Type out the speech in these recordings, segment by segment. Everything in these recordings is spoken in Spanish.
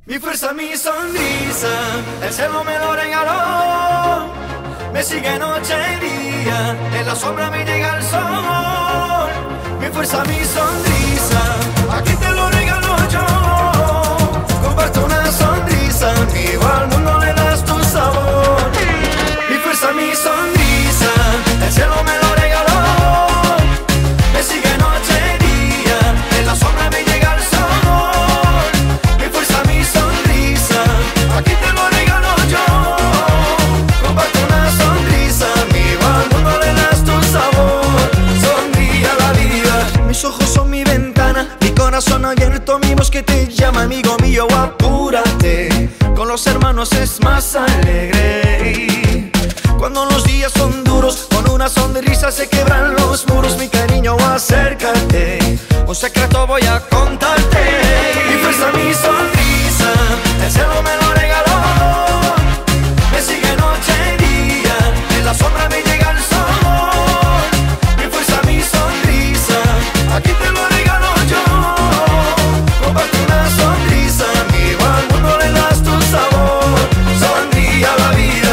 Mi fuerza, mi sonrisa, el cielo me lo regaló. Me sigue noche y día, en la sombra me llega el sol. Mi fuerza, mi sonrisa, aquí te lo regalo yo. Comparto una sonrisa, amigo, al mundo le das tu sabor. Mi fuerza, mi sonrisa, el cielo me lo regaló. Me sigue noche y día, en la sombra me llega el sol. Mi fuerza, mi sonrisa, aquí te lo regalo yo. Comparto una sonrisa, amigo, al mundo le das tu sabor. Sonríe a la vida. Mis ojos son mi ventana, mi corazón abierto, mi voz que te llama, amigo mío, apúrate. Con los hermanos es más alegre. Cuando los días son duros, con una sonrisa se quebran los muros. Mi cariño, acércate, un secreto voy a contarte. Mi fuerza, mi sonrisa, el cielo me lo regaló. Me sigue noche y día, en la sombra me llega el sol. Mi fuerza, mi sonrisa, aquí te lo regalo yo. Comparte una sonrisa, amigo, al mundo le das tu sabor. Sonríe a la vida.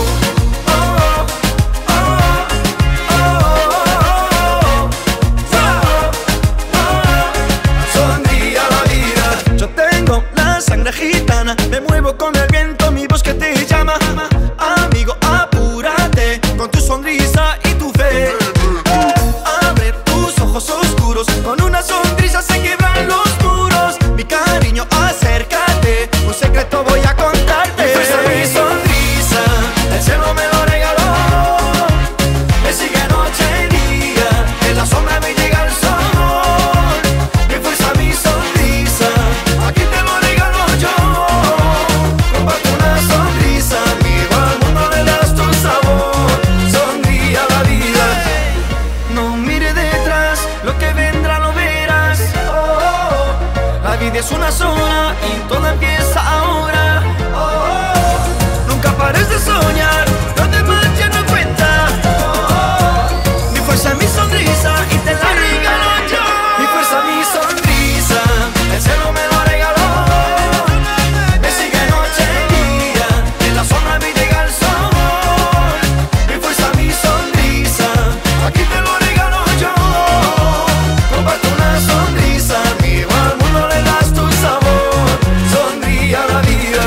Sangre gitana, me muevo con el viento, mi voz que te llama. Amigo, apúrate, con tu sonrisa y tu fe. Abre tus ojos oscuros, con una sonrisa se quebran los muros. Mi cariño, acércate, un secreto voy a contarte. Mi fuerza, mi sonrisa, el cielo me lo regaló. Me sigue noche y día, en la sombra me llega el sol. Mi fuerza, mi sonrisa, aquí te lo regalo. Comparte una sonrisa, amigo, al mundo le das tu sabor. Sonríe a la vida. No mire detrás, lo que vendrá lo verás. La vida es una sola y todo empieza ahora. Nunca pares de soñar, lo demás ya no cuenta. Mi fuerza, mi sonrisa y te la regalo yo. Mi fuerza, mi sonrisa, el cielo me lo regaló. Me sigue noche y día, en la sombra me llega el sol. Mi fuerza, mi sonrisa, aquí te lo regalo yo. Comparte una sonrisa, amigo, al mundo le das tu sabor. Sonríe a la vida.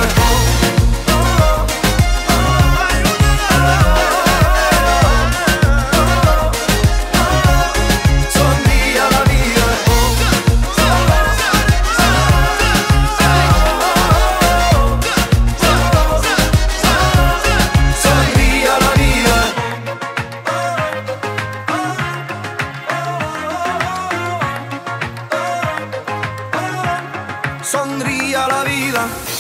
Sonríe a la vida. Sonríe a la vida. Sonríe a la vida.